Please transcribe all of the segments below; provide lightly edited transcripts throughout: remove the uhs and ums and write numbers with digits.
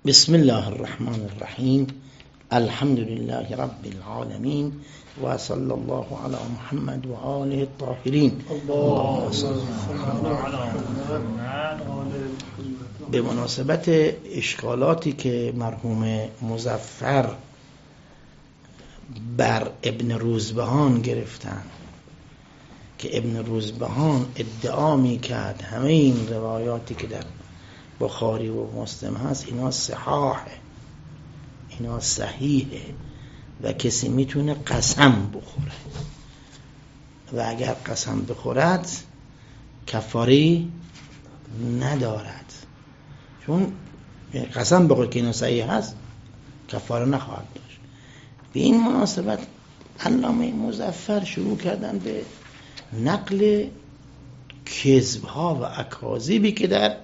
بسم الله الرحمن الرحیم. الحمد لله رب العالمین و صلی الله علی محمد و آله الطاهرین. به مناسبت اشکالاتی که مرحوم مظفر بر ابن روزبهان گرفتن که ابن روزبهان ادعا میکرد همه این روایاتی که در بخاری و مسلم هست اینا صحاحه، اینا صحیحه و کسی میتونه قسم بخوره و اگر قسم بخورد کفاری ندارد، چون قسم بخوره که اینا صحیح هست کفاره نخواهد داشت. به این مناسبت علامه مظفر شروع کردن به نقل کذب‌ها و اکاذیبی که در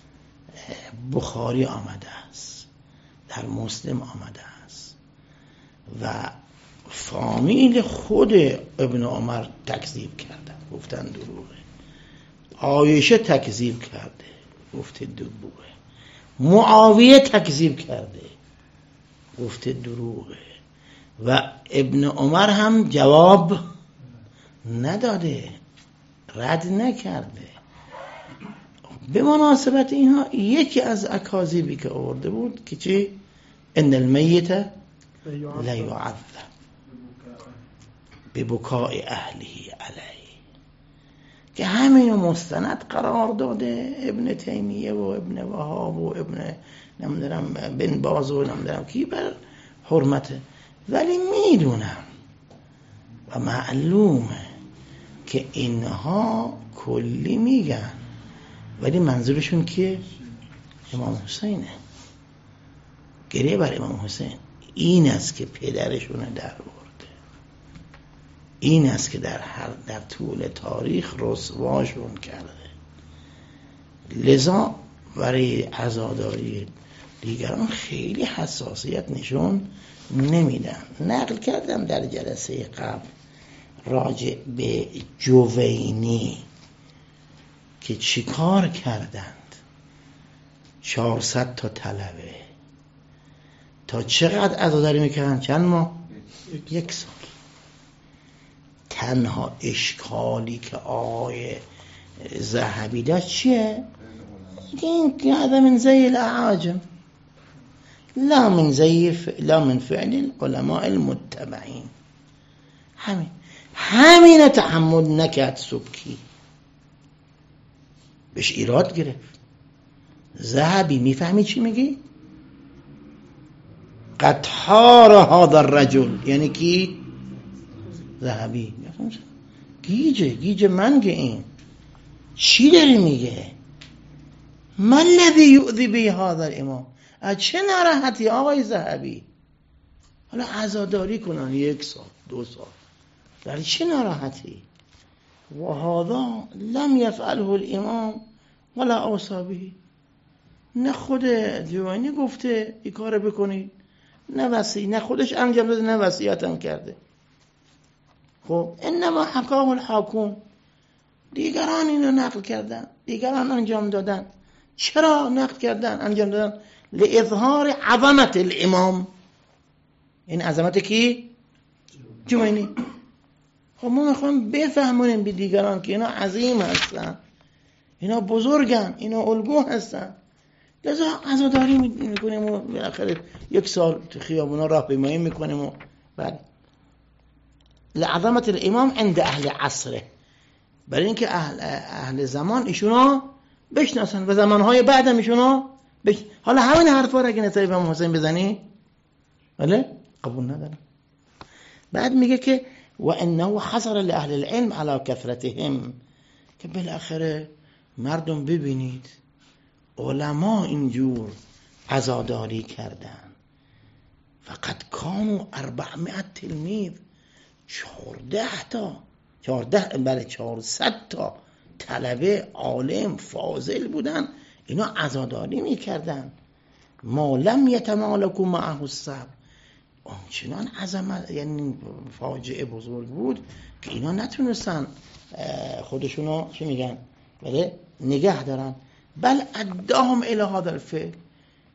بخاری آمده است، در مسلم آمده است و فامیل خود ابن عمر تکذیب کردن، گفتن دروغه. عایشه تکذیب کرده، گفته دروغه. معاویه تکذیب کرده، گفته دروغه. و ابن عمر هم جواب نداده، رد نکرده. به مناسبت اینها یکی از اکاذیبی که آورده بود که چی؟ ان المیت لا یعذب ببکاء اهله علیه، که همینو مستند قرار داده ابن تیمیه و ابن وهاب و ابن نمیدونم بن باز و نمیدونم کی بر حرمته. ولی میدونم و معلومه که اینها کلی میگن ولی منظورشون که امام حسینه، گریه بر امام حسین. این است که پدرشون در برده، این است که در طول تاریخ رسواشون کرده. لذا برای عزاداری دیگران خیلی حساسیت نشون نمیدن. نقل کردم در جلسه قبل راجع به جوینی که چیکار کردند. 400 تا طلبه تا چقدر عزاداری میکردن؟ چند ماه؟ 1 سال. تنها اشکالی که آقای ذهبی داشت چیه؟ این که هذا من زی الاعاجم لا من فعل العلماء المتبعین. همین تحمل نکرد. سبکی بهش ایراد گرفت. ذهبی میفهمی چی میگی؟ قد حار هذا الرجل، یعنی کی؟ ذهبی. گیجه منگه. این چی داری میگه؟ ما الذی یؤذی به هذا الامام؟ از چه ناراحتی آقای ذهبی؟ حالا عزاداری کنن 1 سال 2 سال، در چه ناراحتی؟ و هذا لم یفعله الامام ولا اوصی به. نه خود جوینی گفته این کار بکنید، نه خودش انجام داده، نه وصیت هم کرده. خب انما حکاه الحاکم، دیگران اینو نقل کردن، دیگران انجام دادن. چرا نقل کردن انجام دادن؟ لاظهار عظمت الامام. این عظمت کی؟ جوینی. خب ما میخوایم بفهمونیم به دیگران که اینا عظیم هستن، اینا بزرگن، اینا الگو هستن. لذا عزاداری میکنیم و بالاخره 1 سال تو خیابونا راهپیمایی میکنیم و بعد لعظمت الامام عند اهل عصره، برای اینکه اهل زمان ایشونا بشناسن و زمانهای بعدم ایشونا حالا همین حرفا رو اگه نسبت به امام حسین بزنی ولی قبول ندارن. بعد میگه که و انه حصل لاهل العلم على كثرتهم، که بالاخره مردم ببینید علما اینجور عزاداری کردن. فقط کانوا 400 تلمیذ، 400 تا طلبه عالم فاضل بودن، اینا عزاداری میکردن. ما لم یتمالکوا معه الصبر، آنچنان عظمت، یعنی فاجعه بزرگ بود که اینا نتونستن خودشونو چی میگن بله نگه دارن. بل اداهم الی هذا الفعل،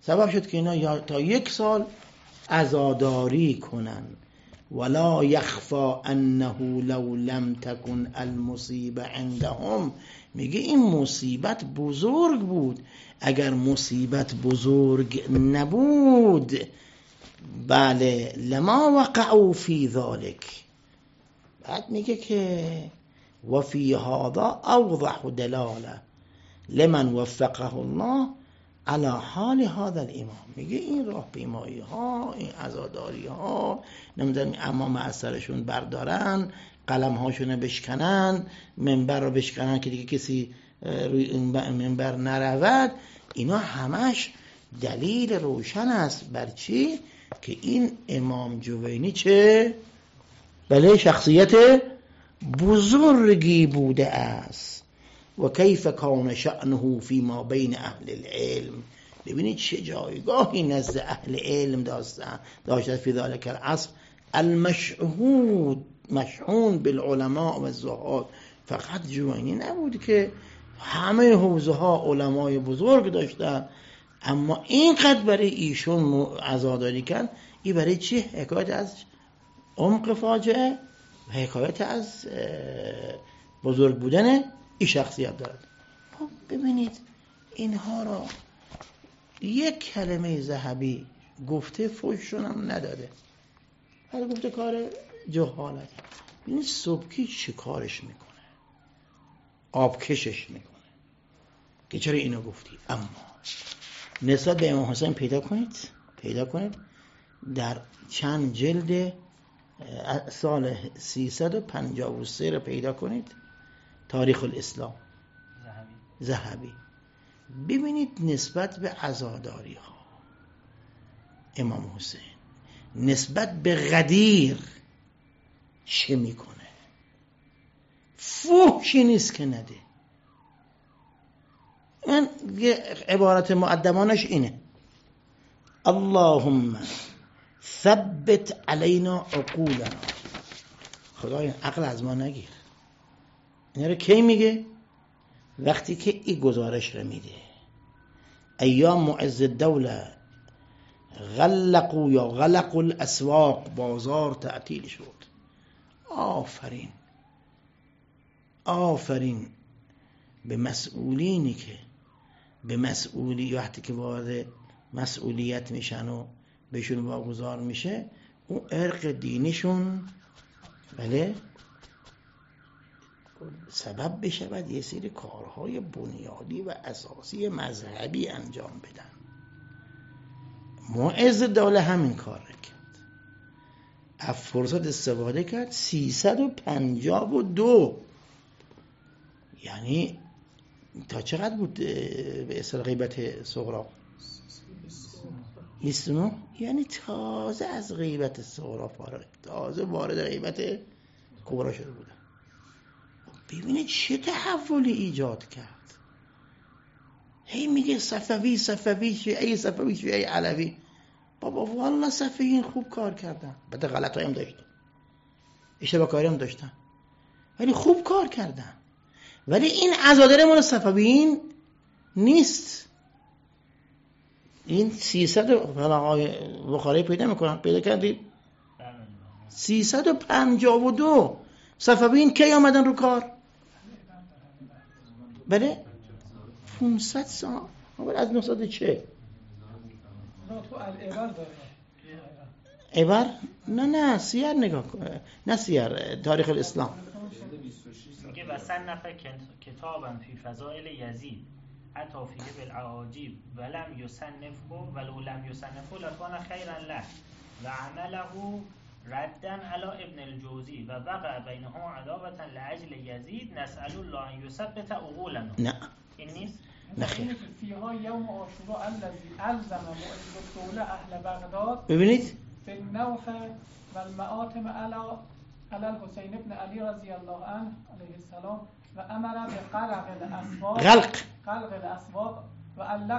سبب شد که اینا تا 1 سال عزاداری کنن. ولا یخفا انه لو لم تکن المصیبه عندهم، میگه این مصیبت بزرگ بود، اگر مصیبت بزرگ نبود بله لما وقعوا فی ذلک. بعد میگه که و فی هذا اوضح دلاله لمن وفقه الله علی حال هذا الامام. میگه این راهپیمایی ها، این عزاداری ها، نمیدونم امام از سرشون بردارن، قلم هاشون بشکنن، منبر رو بشکنن که دیگه کسی روی این منبر نرود، اینا همش دلیل روشن است بر چی؟ که این امام جوینی چه؟ بله شخصیت بزرگی بوده است. و کیف کان شأنه فی ما بین اهل العلم، ببینید چه جایگاهی نزد اهل علم داشته فی ذلک العصر المشهود مشحون بالعلماء و الزهاد. فقط جوینی نبود که همه حوزه ها علمای بزرگ داشتن، اما اینقدر برای ایشون عزاداری کردن. این برای چی؟ حکایت از عمق فاجعه و حکایت از بزرگ بودن این شخصیت دارد. خب ببینید اینها را یک کلمه ذهبی گفته، فوششون هم نداده، ولی گفته کار جهالت. ببینید سبکی چه کارش میکنه، آبکشش میکنه که چرا اینو گفتی. اما نسبت به امام حسین پیدا کنید در چند جلد سال 353 رو پیدا کنید، تاریخ الاسلام ذهبی، ببینید نسبت به عزاداری ها امام حسین، نسبت به غدیر چه میکنه. فحشی نیست که نده. من عبارت مؤدبانش اینه: اللهم ثبت علینا عقولنا. خدای عقل از ما نگیر. این رو کی میگه؟ وقتی که این گزارش رو میده: ایام معز الدوله غلقوا الاسواق، بازار تعطیل شد. آفرین به مسئولینی که به وقتی که وارد مسئولیت میشن و بهشون واگذار میشه، اون ارق دینیشون بله سبب بشود یه سری کارهای بنیادی و اساسی مذهبی انجام بدن. معز الدوله همین کار رو کرد، از فرصت استفاده کرد. 352 یعنی تا چقدر بود به اصطلاح غیبت صغری؟ 29. یعنی تازه از غیبت صغری فارغ، تازه وارد غیبت کبرا شده بودن. ببینید چه تحولی ایجاد کرد. هی میگه صفوی شیعه علوی. بابا والله صفویین خوب کار کردن، بعد غلطایی هم داشتن، اشتباه کاری هم داشتن، ولی خوب کار کردن. ولی این عزاداری مال صفویین نیست. این 300 آقای بخاری پیدا کردید 352 صفویین کی آمدن رو کار؟ بله 500 سال از 900 چه؟ عبر؟ نه سیر نگاه کن، نه سیر تاریخ الاسلام. میگه و صنف کتابا فی فضائل یزید حتی فیه بالعواجیب ولم یصنفه ولو لم یصنفه لکان خیرا له و عمله ردا علی ابن الجوزی و وقع بینهم عداوة لأجل یزید نسأل الله ان یثبت عقولنا. نه این نیست. نخیر. فیها یوم عاشورا الذی الزم معز الدوله اهل بغداد ببینید بالنوح و المآتم علی الحسین ابن علی رضی الله عنه علیه السلام و امر به غلق الاسواق و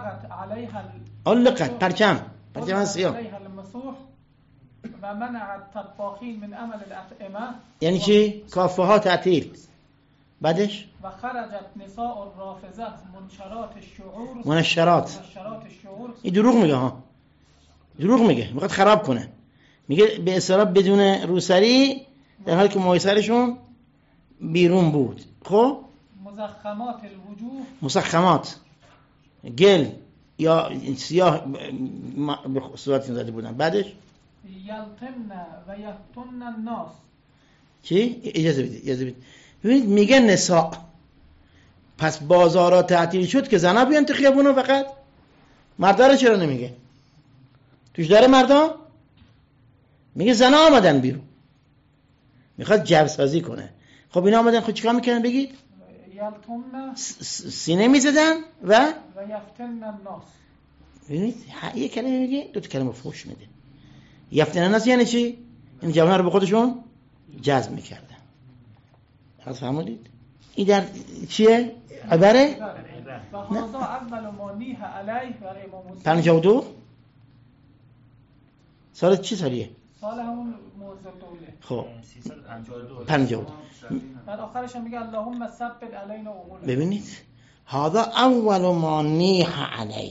علقت پرچم سیاه علیها المسوح و منع الطباخین من عمل الاطعمه. یعنی چی؟ کافه ها تعطیل. بعدش و خرجت نساء الرافضه منشرات الشعور. منشرات این دروغ میگه ها، دروغ میگه، میخواد خراب کنه. میگه به اصطلاح بدون روسری، در حالی که مویسرشون بیرون بود. خب مزخمات الوجوه، مزخمات گل یا سیاه به صورت زده بودن. بعدش یلطمن و یفتن الناس. چی؟ اجازه بدید. ببینید میگه نساء، پس بازارا تعطیل شد که زنا بیان تو خیابونا، فقط مردا رو چرا نمیگه؟ توش داره مردا؟ میگه زنا آمدن بیرون، میخواد جو سازی کنه. خب اینا آمدن خود چیکار میکنن بگید؟ یلطمن سینه میزدن و یفتن الناس. ببینید یه کلمه میگه، دو تا کلمه فوش میده. یفتن الناس یعنی چی؟ این جوانه رو به خودشون جذب میکردن. حالا فهمیدید؟ این در چیه؟ عبره؟ و هذا اول ما نیه علیه بر امام حسین. 52 سال چی سالیه؟ سال همون موضع دوله. خب 352. 52. بعد آخرش هم میگه اللهم ثبت علینا امور. ببینید هذا اول ما نیه علیه،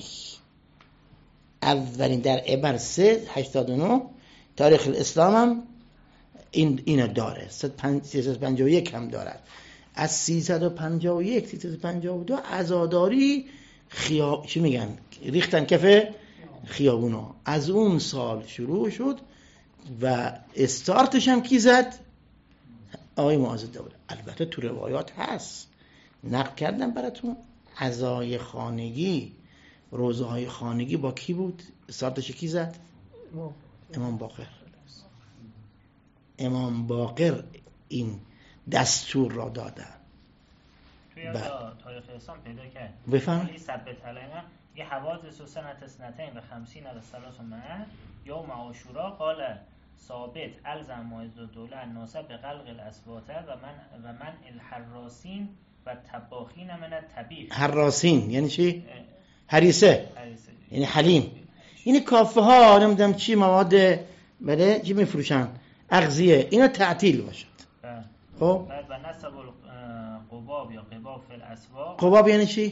اولین در عبر 389 تاریخ الاسلام هم اینو داره. 351 هم دارد. از 351 352 عزاداری چی میگن؟ ریختن کف خیابونا. از اون سال شروع شد و استارتش هم کی زد؟ آقای معاذ دوله. البته تو روایات هست، نقل کردم براتون، عزای خانگی، روزهای خانگی با کی بود؟ استارتش کی زد؟ امام باقر. امام باقر این دستور را دادن. توی تاریخ اسلام پیدا کرد. بفهم. علی ثبت علینا یه حوادث و سنت سنتین و 50 و 300 یوم عاشورا قال ثابت الزم معز الدوله الناس به غلق الاسوات و من الحراسین و تباخین من الطبیخ. حراسین یعنی چی؟ حریسه یعنی حلیم. این کافه ها نمیدونم چی مواد بله چی میفروشن، اغذیه، اینا تعطیل باشد. خب و نصب القباب یا قباب فی الاسواق. قباب یعنی چی؟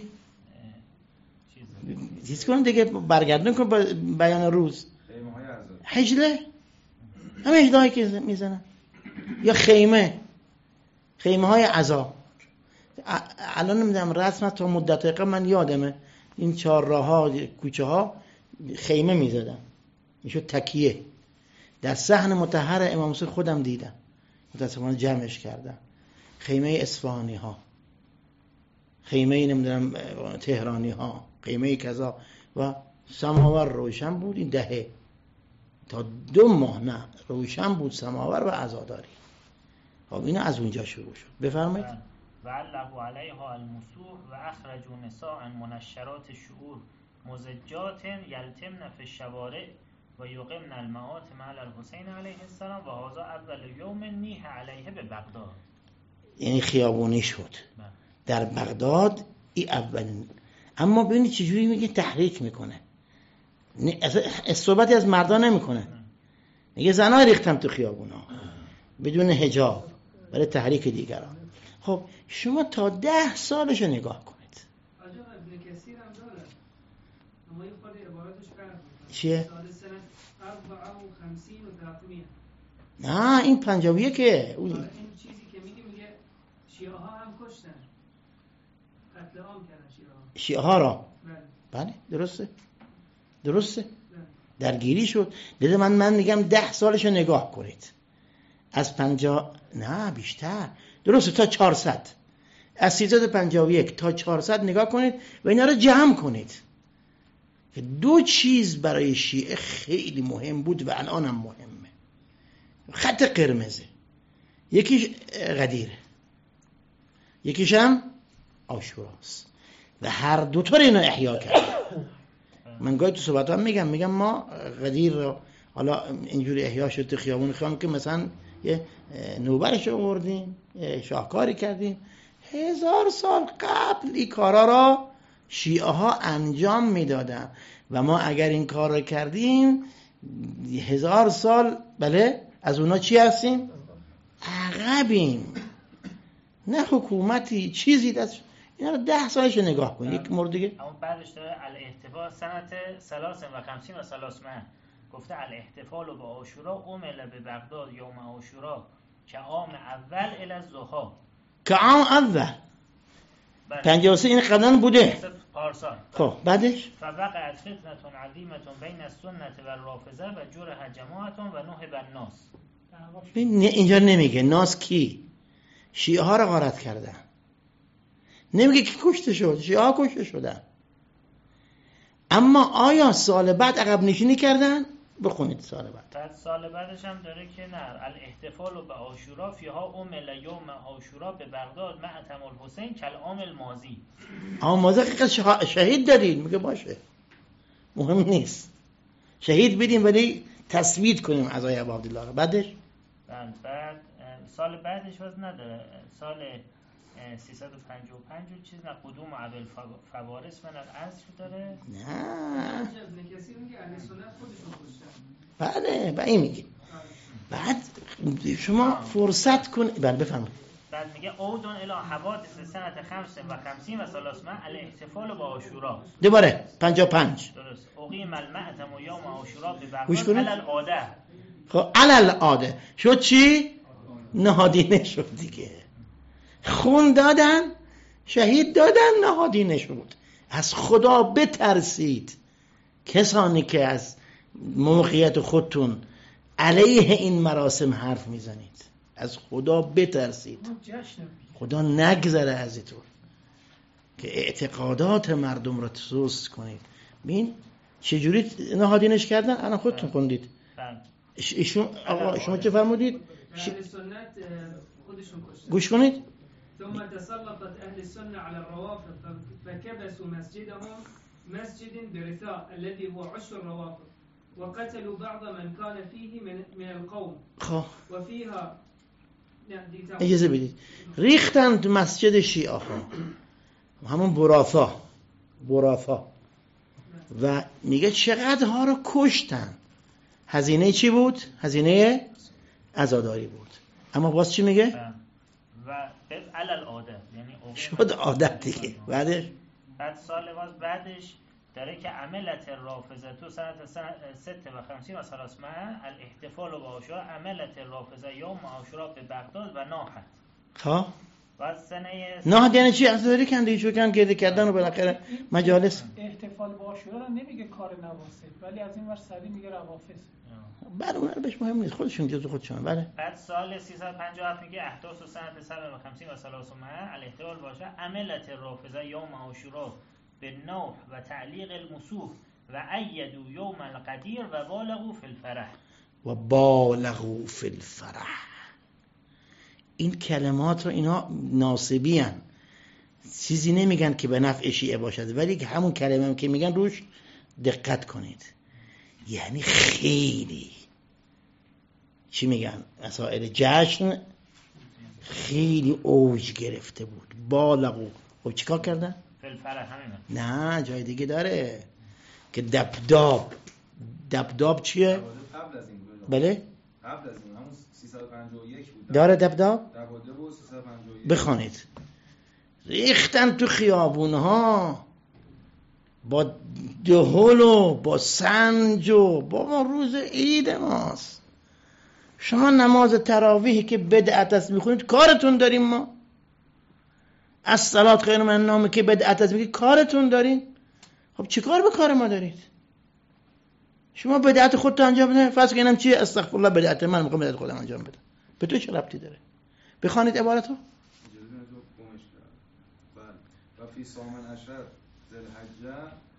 چیز کن دیگه، برگردون کن بیان روز. حجله، همه اجدایی که میزنن، یا خیمه های عزا. الان نمیدونم رسم تا مدت قبل من یادمه این چهارراه ها کوچه ها خیمه میزدن، این شد تکیه. در صحن مطهر امام حسین خودم دیدم، متاسفانه جمعش کردم. خیمه اصفهانی ها، خیمه نمیدونم تهرانی ها، خیمه کذا، و سماور روشن بود. این دهه تا 2 ماه نه روشن بود سماور و عزاداری. خب این از اونجا شروع شد. بفرمایید. و علقوا علیها المسوح و اخرجوا نساء منشرات الشعور مزجات یلتمن فی الشوارع و یقمن المآتم علی الحسین علیه السلام و هذا اول یوم نیه علیه به بغداد. یعنی خیابونی شد در بغداد. این اولین. اما ببینید چجوری میگه تحریک میکنه، صحبتی از مردان نمیکنه، میگه زنها ریختم تو خیابونا بدون حجاب برای تحریک دیگران. خب شما تا 10 سالشو نگاه کنید. آجا ابن کثیر هم داره، اما این خود عبارتش فرق میکنه. چیه؟ سال سنت 54 و 300. نه این 51 این چیزی که میگه شیعه ها هم کشتن، قتل عام کردن شیعه ها را. بله درسته درگیری شد. دیده من میگم 10 سالشو نگاه کنید. از 50 نه بیشتر، درسته، تا 400. از 351 تا 400 نگاه کنید و اینا رو جمع کنید. 2 چیز برای شیعه خیلی مهم بود و الان هم مهمه. خط قرمزه، یکیش غدیره، یکیش هم عاشوراست و هر دوتا رو اینا احیا کرد. من گاهی تو صحبتام میگم ما غدیر رو حالا اینجوری احیا شد تو خیابون که مثلا یه نوبرش آوردیم، شاهکاری کردیم. 1000 سال قبل این کارا را شیعه ها انجام میدادن و ما اگر این کار رو کردیم 1000 سال بله از اونا چی هستیم؟ عقبیم. نه حکومتی چیزی دست. اینا رو 10 سالش نگاه کن. یک مورد دیگه اما بعدش داره الاحتفال سنت 53 و 300 گفته الاحتفال با عاشورا اومل به بغداد یوم عاشورا که عام اول الی الضحی، که عام اول 53 این قبلا بوده پارسال. خب بعدش فوقعت فتنة عظیمة بین السنة و الرافضه و جرح جماعة و نهب الناس. اینجا نمیگه ناس کی؟ شیعه ها رو غارت کردن. نمیگه که کشته شد، شیعه ها کشته شدن. اما آیا سال بعد عقب نشینی کردن؟ بخونید سال بعد. سال بعدش هم داره که نه الاحتفال به عاشورا فیها اومل یوم عاشورا به بغداد مع تم الحسین کالعام الماضی. اما مازه شهید دارید، میگه باشه مهم نیست، شهید بدیم ولی تثبیت کنیم عزای ابو عبدالله رو. بعدش بعد سال بعدش واسه نداره، سال 355 چیز نه قدوم اول فوارس من العصر داره. نه کسی میگه اهل سنت خودشون کشتن. بله و این میگه بعد شما فرصت کن. بله بفرمایید. بعد میگه اودون الی حوادث سنت 55 و 300 الاحتفال با عاشورا. دوباره 55 درست. اقیم المعتم یوم عاشورا به بغداد علی العاده. خب علی العاده شد چی؟ نهادینه شد دیگه. خون دادن، شهید دادن، نهادینه شد. از خدا بترسید کسانی که از موقعیت خودتون علیه این مراسم حرف میزنید. از خدا بترسید، خدا نگذره ازتون که اعتقادات مردم را سست کنید. ببین چجوری نهادینش کردن؟ الان خودتون خوندید. ایشون آقا شما چه فرمودید؟ گوش کنید. ثم تسلطت اهل السنه على الروافض فكبسوا مسجدهم مسجد برثاء الذي هو عشر الروافض وقتلوا بعض من كان فيه من القوم وفيها اجازه بدید ریختن تو مسجد شیعه ها، همون برافا و میگه چقدر ها رو کشتن. هزینه چی بود؟ هزینه عزاداری بود. اما باز چی میگه؟ و علل عاده یعنی شد عادت دیگه. بعد سال بعدش داره که عملت رافضه تو سنت 56 و 300 الاحتفال با عاشورا عملت رافضه یوم عاشورا به بغداد و ناحت. خب بعد سنه ناحت یعنی چی؟ عزاداری کردن چوکن گرد کردن و بالاخره مجالس. احتفال با عاشورا رو نمیگه کار نواسط، ولی از این ور سری میگه روافض. بعد اون بهش مهم نیست، خودشون جزو خودشون. بله. بعد سال 357 میگه احداث سنت 150 و 300 الاحتفال باشه عملت رافضه یوم عاشورا به نوح و تعلیق المسوح و ایدو یوم القدیر و بالغو فی الفرح. این کلمات رو اینا ناصبی هن، چیزی نمیگن که به نفع شیعه باشد، ولی که همون کلمه هم که میگن روش دقت کنید. یعنی خیلی چی میگن مسائل جشن خیلی اوج گرفته بود. بالغو. خب چیکار کردن؟ فلفره همینه. نه جای دیگه داره که دبداب چیه؟ قبل از این بود. بله قبل از این همون 351 بود. داره دبداب؟ دبداب بود 351. بخوانید. ریختن تو خیابونها با دهل و با سنج و بابا روز عید ماست. شما نماز تراویح که بدعت است میخونید کارتون داریم ما. از صلات خیر من نامه که بدعت است میگید کارتون داریم. خب چه کار به کار ما دارید؟ شما بدعت خودت انجام بده. فرض کنم چیه؟ استغفرالله بدعت من میخوام بدعت خودم انجام بدم. به تو چه ربطی داره؟ بخوانید عبارتو. و فی سامن عشر ذوالحجه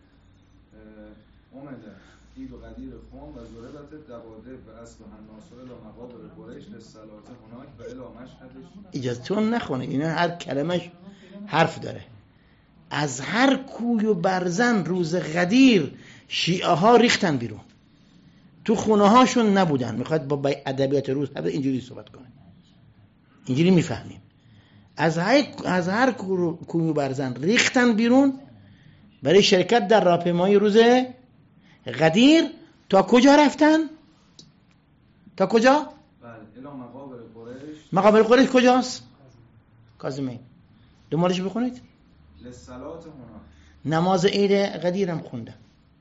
اومده عید و قدیر خون و ضربت دباده و اصل الناصر الی مقابر قریش للصلاه هناک و الی مشهدش. اجازهتون نخونید، اینا هر کلمش حرف داره. از هر کوی و برزن روز غدیر شیعه ها ریختن بیرون، تو خونه هاشون نبودن. میخواد با ادبیات روز اینجوری صحبت کنه، اینجوری میفهمیم. از هر کوی و برزن ریختن بیرون برای شرکت در راهپیمایی روز غدیر. تا کجا رفتن؟ تا کجا؟ بله الی مقابر قریش. مقابر قریش کجاست؟ کاظمین دنبالش بخونید. للصلات هناک. نماز عید قدیرم خوندم،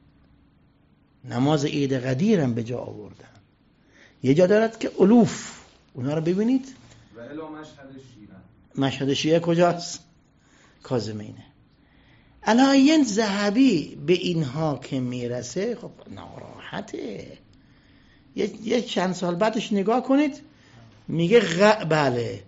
نماز عید قدیرم به جا آوردم. یه جا دارد که الوف، اونا رو ببینید. و الی مشهد شیعه. مشهد شیعه کجاست؟ کاظمینه. علایین ذهبی به اینها که میرسه خب ناراحته. یه چند سال بعدش نگاه کنید میگه بله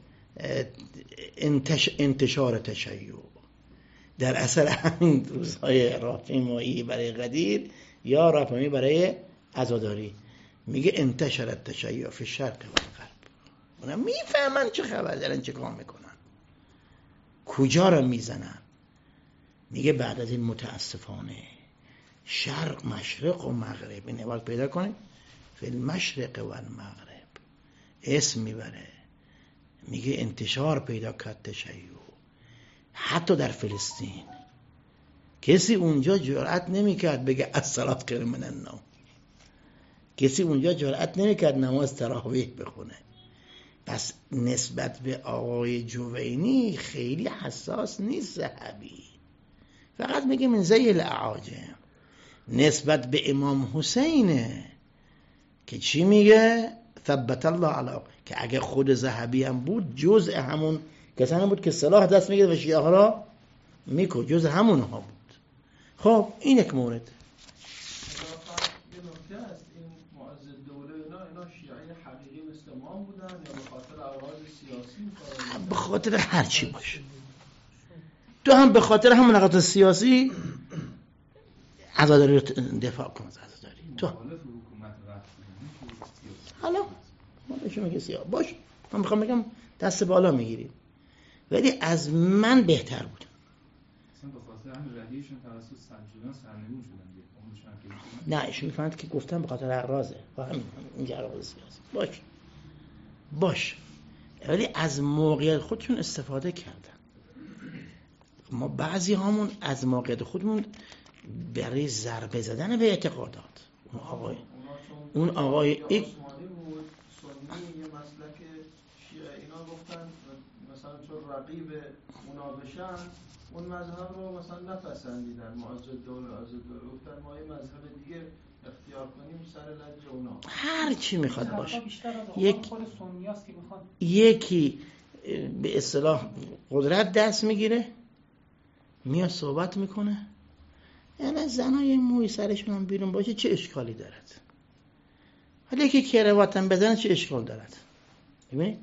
انتشار تشیع در اثر همین روزهای راهپیمایی برای قدیر یا راهپیمایی برای عزاداری، میگه انتشر التشیع فی الشرق و الغرب. اونا میفهمن چه خبر دارن، چه کار میکنن، کجا رو میزنن. میگه بعد از این متاسفانه شرق، مشرق و مغرب، این عبارت پیدا کنید، فی المشرق و المغرب اسم میبره، میگه انتشار پیدا کرد تشیع. حتی در فلسطین کسی اونجا جرأت نمیکرد بگه الصلاة خیر من النوم، کسی اونجا جرأت نمیکرد نماز تراویح بخونه. پس نسبت به آقای جوینی خیلی حساس نیست ذهبی، فقط میگه من زی الاعاجم. نسبت به امام حسینه که چی میگه؟ ثبت الله علی، که اگه خود ذهبی هم بود جزء همون کسانی بود که سلاح دست میگیره و شیعه ها را میکشه، جزء همون ها بود. خب این یک مورد. یه نکته است، این معز الدوله اینا شیعه حقیقی مثل امام بودن یا به خاطر اغراض سیاسی؟ به خاطر هر چی باشه. تو هم به خاطر همون اغراض سیاسی عزاداری رو دفاع کن از عزاداری. تو حالا ما بهشون میگه سیاه باش، من میخوام بگم دست بالا میگیریم، ولی از من بهتر بود. اصلا به خاطر همین ردیشون توسط سرجودان سرنگون شدن. نه ایشون میفهمند که گفتم به خاطر اغراضه و همین اینجا اغراض سیاسی. باش ولی از موقعیت خودشون استفاده کردن. ما بعضی هامون از موقعیت خودمون برای ضربه زدن به اعتقادات اون آقای عثمانی بود، سنی، یه مسلک شیعه، اینا گفتن مثلا چون رقیب اونا بشن اون مذهب رو مثلا نپسندیدن. معز الدوله گفتن ما یه مذهب دیگه اختیار کنیم سر لج اونا. هر چی میخواد باشه، یکی به اصطلاح قدرت دست میگیره میاد صحبت میکنه، یعنی زنای موی سرشون هم بیرون باشه چه اشکالی دارد؟ ولی یکی کراواتم بزنه چه اشکال دارد؟ ببینید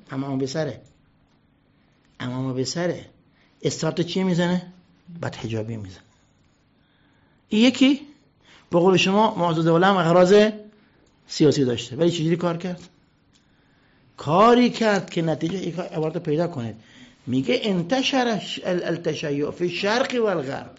امامه به سره استارت چی میزنه؟ بعد حجابی میزنه. این یکی به قول شما معز الدوله هم اغراض سیاسی داشته، ولی چجوری کار کرد؟ کاری کرد که نتیجه یک عبارت پیدا کنید، میگه انتشر التشیع فی الشرق و الغرب.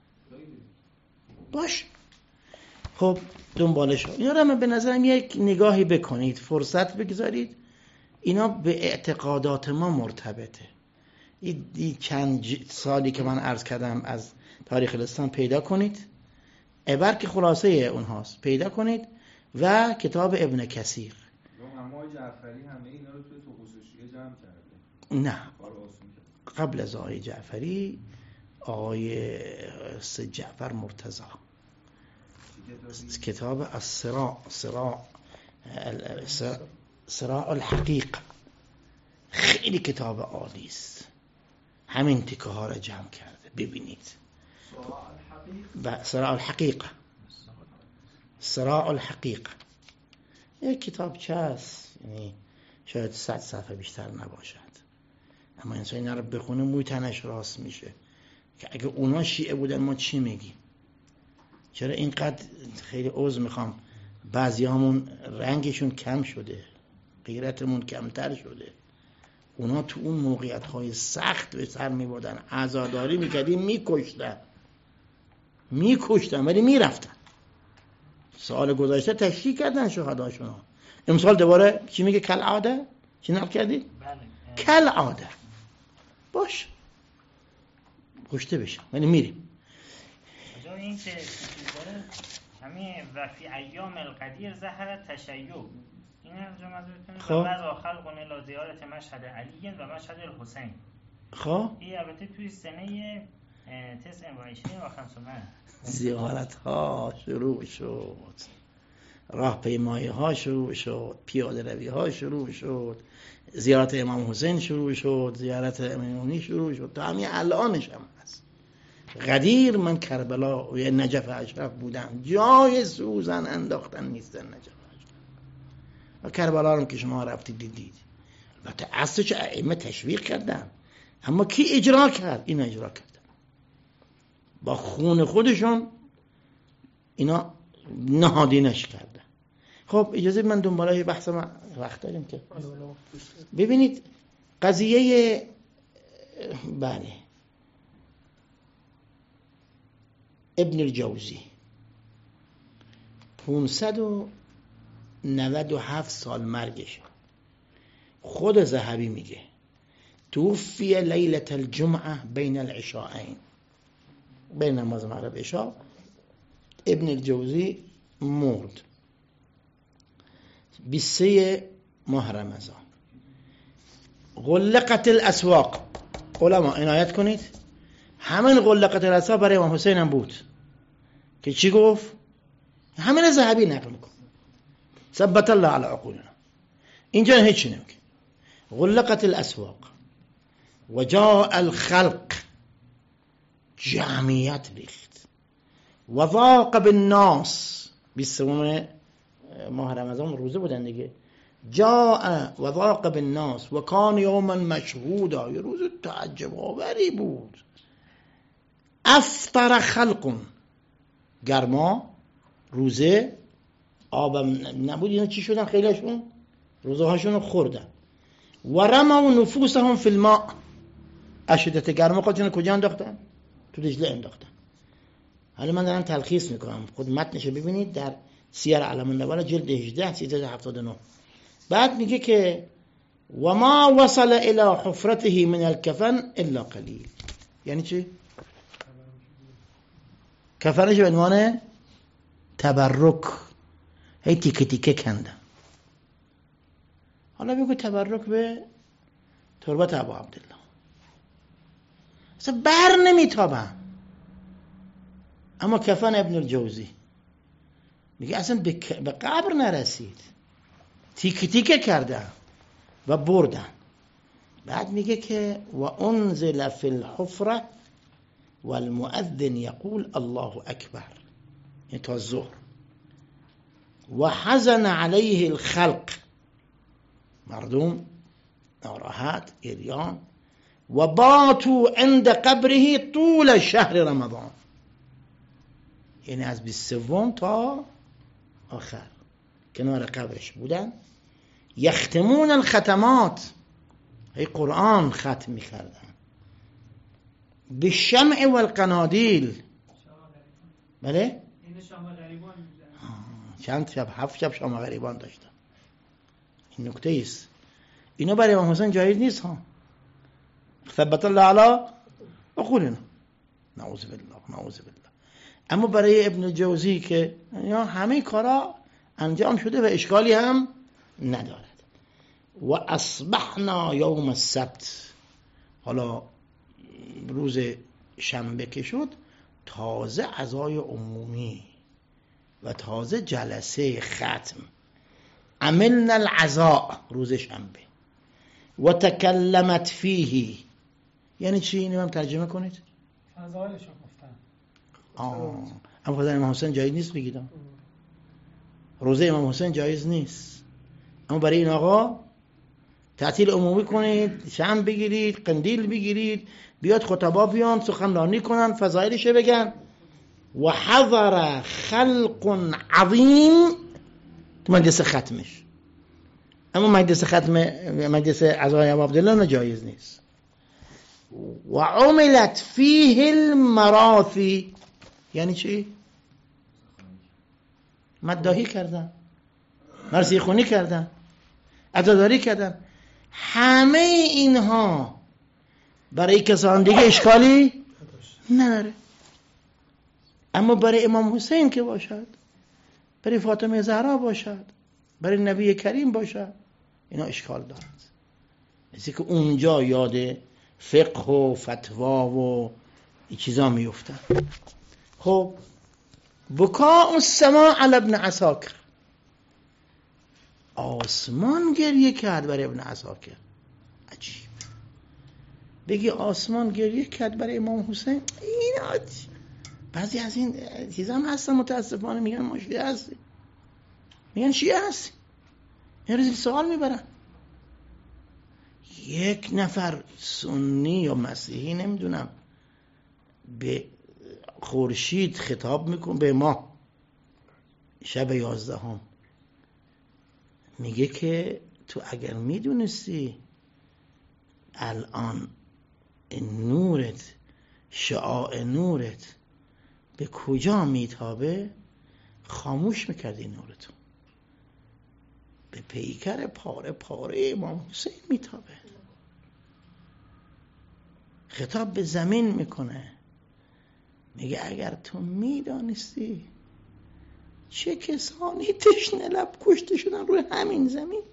باش خب دنبالش اینا رو من به نظرم یک نگاهی بکنید، فرصت بگذارید، اینا به اعتقادات ما مرتبطه. این چند سالی که من عرض کردم از تاریخ الاسلام پیدا کنید، عبر که خلاصه اونهاست پیدا کنید و کتاب ابن کثیر. اما جعفری همه اینا رو توی طقوس جمع کرده. نه قبل از آقای جعفری آقای جعفر مرتضی کتاب صراع الحقیق خیلی کتاب عالی است، همین تیکه ها رو جمع کرده ببینید. صراع الحقیق یک کتاب چه است، یعنی شاید 100 صفحه بیشتر نباشد، اما انسان اینا رو بخونه موی تنش راست میشه که اگه اونا شیعه بودن ما چی میگیم؟ چرا اینقدر خیلی عذر میخوام بعضی همون رنگشون کم شده، غیرتمون کمتر شده. اونا تو اون موقعیت های سخت به سر میبردن، عزاداری میکردیم میکشتن ولی میرفتن. سال گذشته تشریح کردن شهداشون، امسال دوباره چی میگه؟ کالعاده. چی نقل کردی؟ کالعاده. باش کشته بشن ولی میریم. این که همین و فی ایام القدیر ظهر تشیع، این از جمعتون و از خلق الی زیارت مشهد علی و مشهد الحسین. خب این البته توی سنه 29 و 500 زیارت ها شروع شد، راهپیمایی ها شروع شد، پیاده روی ها شروع شد، زیارت امام حسین شروع شد، زیارت امامی شروع شد، تا همین الانش هم هست. غدیر من کربلا و نجف اشرف بودم، جای سوزن انداختن نیستن نجف اشرف و کربلا رو که شما رفتید دیدید. البته اصلش ائمه تشویق کردن، اما کی اجرا کرد؟ اینا اجرا کردن با خون خودشون، اینا نهادینش کردن. خب اجازه من دنباله بحث ما وقت داریم که ببینید قضیه بله ابن الجوزی 597 سال مرگش، خود ذهبی میگه توفی لیلة الجمعه بین العشاءین، بین نماز مغرب عشاء ابن الجوزی مرد 23 ماه رمضان. غلقت الاسواق، علما عنایت کنید، همین غلقت الاسواق برای امام حسین هم بود که چی گفت؟ همین ذهبی نقل میکن، ثبت الله علی عقولنا، اینجا هیچی نمیگه. غلقت الاسواق و جاء الخلق، جمعیت ریخت، و ضاق بالناس، 23 ماه رمضان روزه بودن دیگه، جاء و ضاق بالناس و کان یوما مشهودا، یه روز تعجب آوری بود. افطر خلق، گرما، روزه، آبم نبود، اینا چی شدن؟ خیلیشون روزه هاشون خوردن. و رموا نفوسهم فی الماء، اشدت گرما خودشون کجا انداختن؟ تو دجله انداختن. حالا من دارم تلخیص میکنم، خود متنشو ببینید در سیر علم النبلا جلد 18 379. بعد میگه که و ما وصل الى حفرته من الكفن الا قلیل. یعنی چی؟ کفنش به عنوان تبرک هی تیکه تیکه کندن. حالا بگو تبرک به تربت ابو عبدالله، اصلا بر نمیتابم. اما کفن ابن الجوزی میگه اصلا به قبر نرسید، تیکه تیکه کردن و بردن. بعد میگه که و انزل فی الحفره والمؤذن یقول الله اکبر، یعنی تا ظهر. و حزن علیه الخلق، مردم ناراحت گریان. و باتوا عند قبره طول شهر رمضان، یعنی از 23 تا آخر کنار قبرش بودن. یختمون الختمات، ای قرآن ختم می‌کردن. بالشمع والقنادیل، بله این شام غریبان چند شب؟ 7 شب شام غریبان داشتن. این نکته است، اینا برای امام حسین جایز نیست ها. ثبت الله علی عقولنا، نعوذ بالله نعوذ بالله. اما برای ابن جوزی که همه کارا انجام شده و اشکالی هم ندارد. و اصبحنا یوم السبت، حالا روز شنبه که شد تازه عزای عمومی و تازه جلسه ختم. عملنا العزاء، روز شنبه. و تکلمت فیه، یعنی چی؟ اینو هم ترجمه کنید. فضایلشو گفتن. اما خدا امام حسین جایز نیست بگیدم، روزه امام حسین جایز نیست. اما برای این آقا تعطیل عمومی کنید، شمع بگیرید، قندیل بگیرید، بیاد خطبا بیان سخنرانی کنن، فضایلشه بگن. و حضر خلق عظیم تو مجلس ختمش. اما مجلس عزای ابو عبدالله نجایز نیست. و عملت فیه المراثی، یعنی چی؟ مداحی کردن، مرثیه خونی کردن، عزاداری کردن. همه اینها برای کسان دیگه اشکالی نداره، اما برای امام حسین که باشد، برای فاطمه زهرا باشد، برای نبی کریم باشد، اینا اشکال دارد. مثل که اونجا یاد فقه و فتوا و این چیزا میفتن. خب بکاء السماء علی ابن عساکر، آسمان گریه کرد برای ابن عساکر. عجیب، بگی آسمان گریه کرد برای امام حسین. این بعضی از این چیزا هم هستن متاسفانه میگن ما شیعه هستیم، میگن شیعه هستیم، این رو سوال میبرن. یک نفر سنی یا مسیحی نمیدونم به خورشید خطاب میکن، به ما شب 11 میگه که تو اگر میدونستی الان نورت، شعاع نورت به کجا میتابه، خاموش میکردی نورتو، به پیکر پاره پاره امام حسین میتابه. خطاب به زمین میکنه، میگه اگر تو میدانستی چه کسانی تشنه لب کشته شدن روی همین زمین،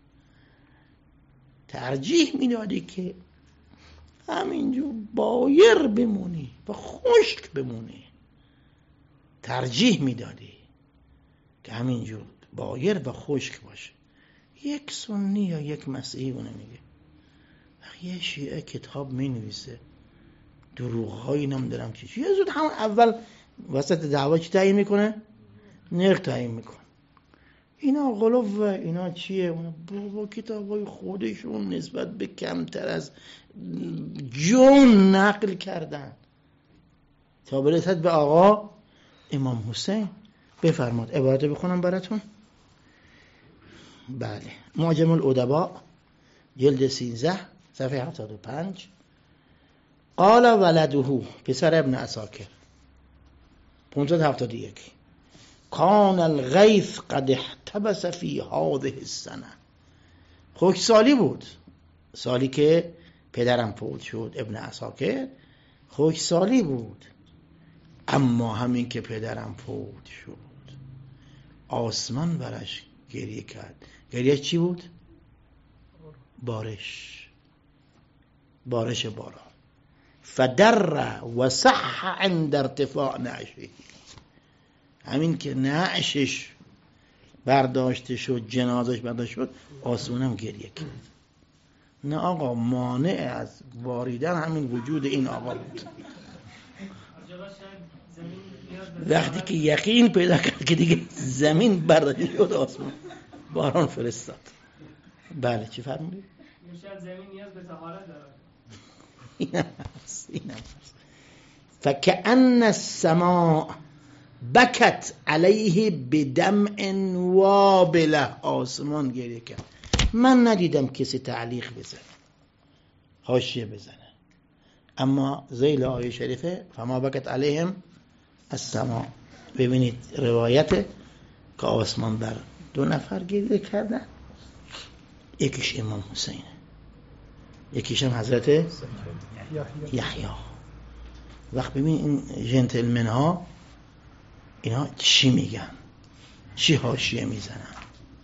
ترجیح میدادی که همینجور بایر بمونی و خشک بمونی، ترجیح میدادی که همینجور بایر و خشک باشه. یک سنی یا یک مسیحی اونه میگه. یه شیعه کتاب مینویسه دروغ‌هایی نمیدونم چی، یه زود همون اول وسط دعوا چی تعیین میکنه؟ نرخ تعیین میکنه. اینا غلوه، اینا چیه؟ اونا بابا کتابای خودشون نسبت به کمتر از جون نقل کردن تا برسد به آقا امام حسین. بفرماد عبارت بخونم براتون. بله، معجم الادباء جلد 13 صفحه 75. قال ولده، پسر ابن عساکر، 571. کان الغیث قد احتبس فی هذه السنه. خشکسالی بود، سالی که پدرم فوت شد ابن عساکر، خشکسالی بود. اما همین که پدرم فوت شد آسمان برش گریه کرد. گریه چی بود؟ بارش باران. فدر و صح عند ارتفاع نعشه، همین که نعشش برداشته شد، جنازش برداشت شد، آسمانم گریه کرد. نه آقا، مانع از باریدن همین وجود این آقا بود. وقتی که یقین پیدا کرد که دیگه زمین برداشته شد، آسمان باران فرستاد. بله، چی فرمودید؟ شاید زمین نیاز به طهارت داره. اینم هست. فکأن السماء بکت علیه بدمع وابله، آسمان گریه کرد. من ندیدم کسی تعلیق بزنه، حاشیه بزنه، اما ذیل آیه شریفه فما بکت علیهم السماء، ببینید روایت که آسمان بر 2 نفر گریه کردن، یکیش امام حسینه، یکیش هم حضرت یحیی. وقت ببین این جنتلمن ها اینا چی میگن، چی حاشیه میزنن.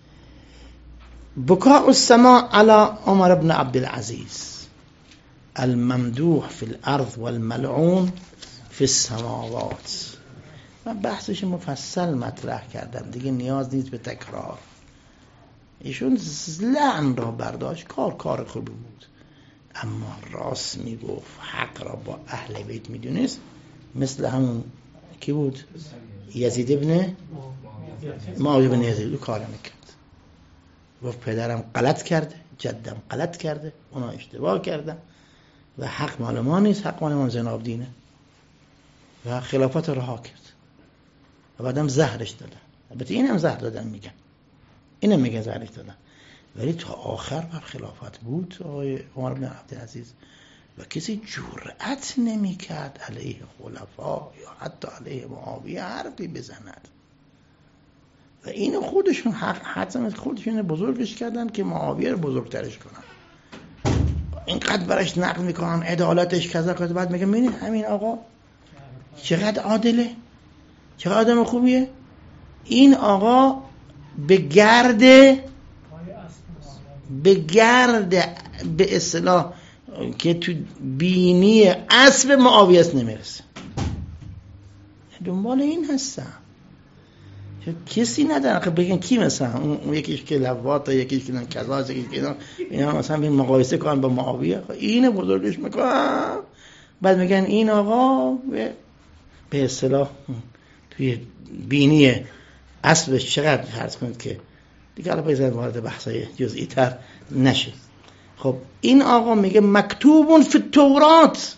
بکاء السماء علی عمر بن عبد العزیز الممدوح فی الارض والملعون فی السماوات. من بحثش مفصل مطرح کردم، دیگه نیاز نیست به تکرار. ایشون لعن را برداشت، کار خوبی بود، اما راست میگفت، حق را با اهل بیت میدونست. مثل همون کی بود؟ یزید ابن معاویه بن یزید کار میکرد. گفت پدرم غلط کرده، جدم غلط کرده، اونا اشتباه کردن و حق مال ما نیست، حق مال امام زین العابدینه، و خلافت رها کرد. و بعدم زهرش دادن. البته اینم زهر دادن میگن، اینم میگن زهرش دادن، ولی تا آخر بر خلافت بود آقای عمر بن عبدالعزیز و کسی جرأت نمیکرد علیه خلفا یا حتی علیه معاویه حرفی بزند. و این خودشون حتما خودشون بزرگش کردن که معاویه رو بزرگترش کنن. اینقدر برش نقل میکنن عدالتش کذا کذا، بعد میگه ببینید همین آقا چقدر عادله، چقدر آدم خوبیه. این آقا به گرد به اصطلاح که تو بینی اسب معاویه نمیرسه. دنبال این هستم کسی ندارن که بگن کی مثلا اون یکیش که لواط، یکیش که کذا، یکیش که اینا مثلا بین مقایسه کنن با معاویه، این بزرگش میکنن بعد میگن این آقا به اصطلاح توی بینی اسبش چقدر فرض کنید که دیگه الان بذارید وارد بحثای جزئی تر نشه. خب این آقا میگه مکتوبون فی التورات،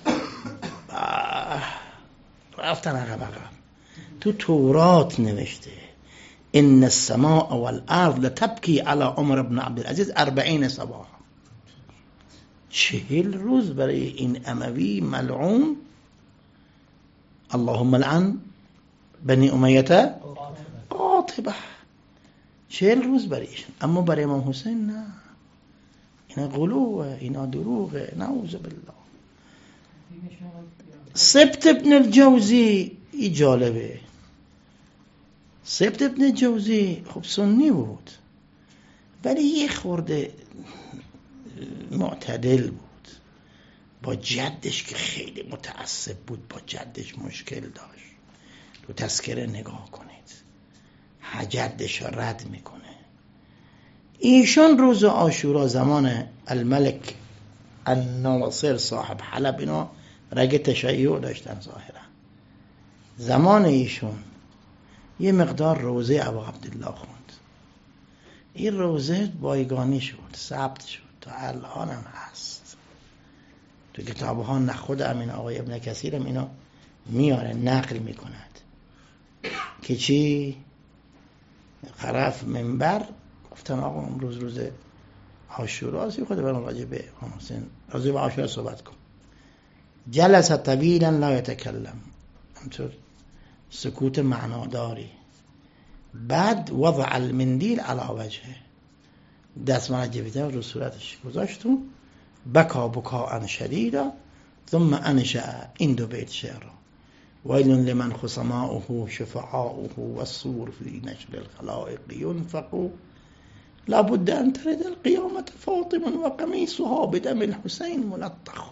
رفتن عقب تو تورات نوشته ان السماء والارض لتبکی علی عمر بن عبدالعزیز 40 صباح. 40 روز برای این اموی ملعون، اللهم لعن بنی امیه قاطبه، 40 روز برایشون. اما برای امام حسین نه، اینا غلوه، اینا دروغه، نعوذ بالله. سبت ابن الجوزی ای جالبه، سبت ابن الجوزی خب سنی بود ولی یه خورده معتدل بود، با جدش که خیلی متعصب بود با جدش مشکل داشت. تو تذکره نگاه کنید جدش را رد میکنه. ایشان روز عاشورا زمان الملک الناصر صاحب حلب، اینا رگ تشیع داشتن ظاهرا، زمان ایشون یه مقدار روزه ابا عبدالله خوند. این روزه بایگانی شد، ثبت شد، تا الان هم هست تو کتاب‌ها. نخود امین آقای ابن کثیر هم اینا میاره نقل میکند که چی خرف منبر گفتن آقا امروز روز عاشورا است، خود برام راجع به حسین راجع به عاشورا صحبت کن. جلس طویلا لا یتکلم، همطور سکوت معناداری. بعد وضع المندیل علی وجهه، دستمال جویده رو صورتش گذاشتون، بکا بکاء شدیدا ثم انشأ این دو بیت شعر: ویل لمن خصماؤه شفعاؤه والصور فی نشر الخلائق ينفق لابد ان ترد القیامة فاطما و قمیصها بدم الحسین ملطخ.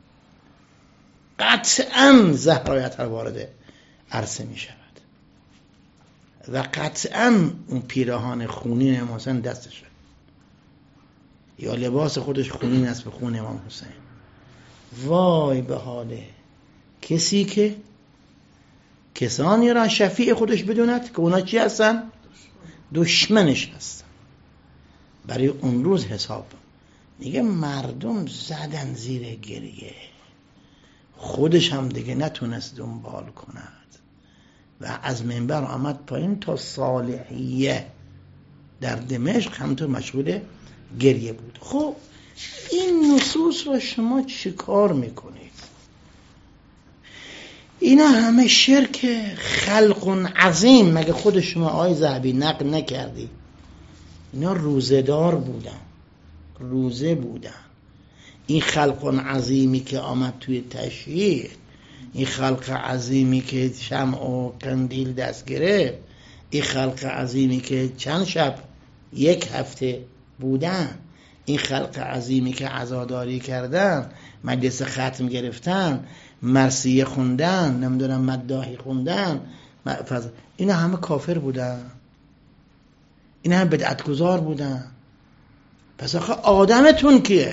قطعا زهرایت وارد عرصه می شود و قطعا اون پیراهن خونین امام حسین دستشه، یا لباس خودش خونین است به خون امام حسین. وای به حال کسی که کسانی را شفیع خودش بدوند که اونا چی هستن؟ دشمنش هستن. برای اون روز حساب میگه مردم زدن زیر گریه، خودش هم دیگه نتونست دنبال کند و از منبر آمد پایین تا صالحیه در دمشق همطور مشغول گریه بود. خب این نصوص رو شما چه کار میکنید؟ اینا همه شرک خلق عظیم. مگه خود شما آقای ذهبی نقل نکردی اینا روزدار بودن، روزه بودن؟ این خلق عظیمی که آمد توی تشییع، این خلق عظیمی که شمع و قندیل دست گرفت، این خلق عظیمی که چند شب یک هفته بودن، این خلق عظیمی که عزاداری کردن، مجلس ختم گرفتن، مرثیه خوندن، نمیدونم مداحی خوندن، اینا همه کافر بودن، اینا همه بدعتگزار بودن. پس آخه آدمتون کیه؟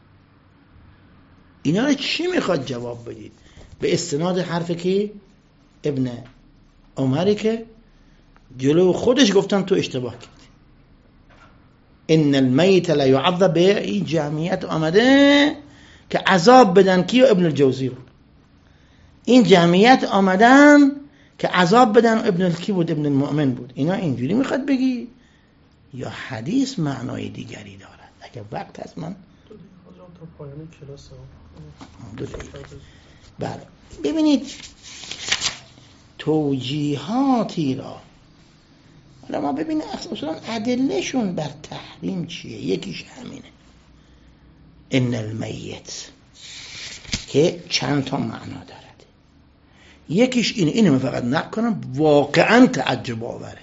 اینا رو چی میخواد جواب بدید؟ به استناد حرف کی؟ ابن عمری که جلو خودش گفتن تو اشتباه کردی. ان المیت لا یعذب. به این جمعیت آمده که عذاب بدن. کی؟ ابن الجوزی بود. این جمعیت آمدن که عذاب بدن. ابن کی بود؟ ابن المؤمن بود. اینا اینجوری میخواد بگی یا حدیث معنای دیگری دارد؟ اگر وقت هست من تا پایان کلاس بله. ببینید توجیهاتی را حالا ما ببینید اصلا ادلهشون بر تحریم چیه. یکیش همینه ان المیت که چند تا معنا دارد. یکیش اینو فقط نقل کنم، واقعا تعجب آوره.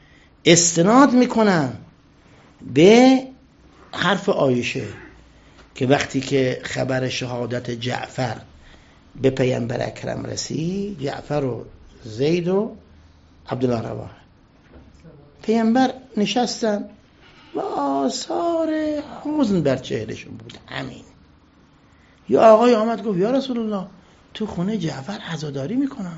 استناد میکنن به حرف عایشه که وقتی که خبر شهادت جعفر به پیامبر اکرم رسید، جعفر و زید و عبدالله رواحه، پیامبر نشستن و آثار حزن بر چهرهشون بود. همین. یا آقای آمد گفت یا رسول الله تو خونه جعفر عزاداری میکنن.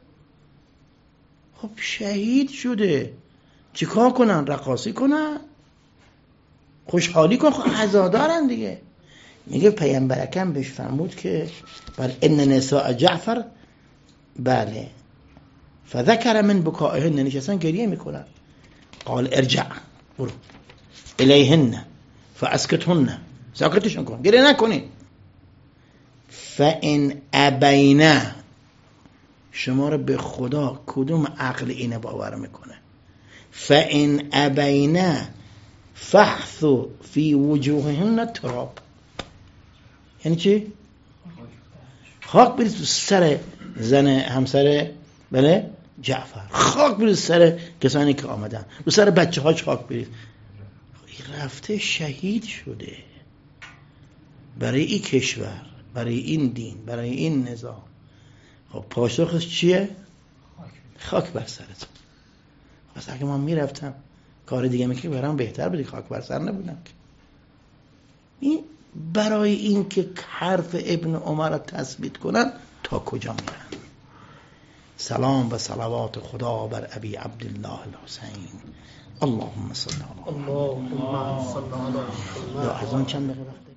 خب شهید شده، چیکار کنن؟ رقاصی کنن؟ خوشحالی کن؟ خب عزادارن دیگه. میگه پیامبر اکرم بهش فرمود که بر ان نساء جعفر، بله، فذکر من بکائهن، نشستن گریه میکنن. قال ارجع، برو الیهن فاسکتهن، ساکتشون کن، گریه نکنین. فان ابینا، شما رو به خدا کدوم عقل اینه باور میکنه؟ فان ابینا فحثوا فی وجوههن تراب، یعنی چی؟ خاک برید تو سر زن همسر بله جعفر، خاک برید سر کسانی که آمدن، تو سر بچه هاش خاک برید. این رفته شهید شده برای این کشور، برای این دین، برای این نظام. خب پاسخش چیه؟ خاک بر سرتون. پس اگه من میرفتم کار دیگه میکنم برام بهتر بود، خاک بر سر نبودم. این برای این که حرف ابن عمر را تثبیت کنن تا کجا میرن؟ سلام و صلوات خدا بر ابی عبدالله الحسین. اللهم صل علی محمد. اللهم صل علی محمد. یا از اون چند دقیقه وقت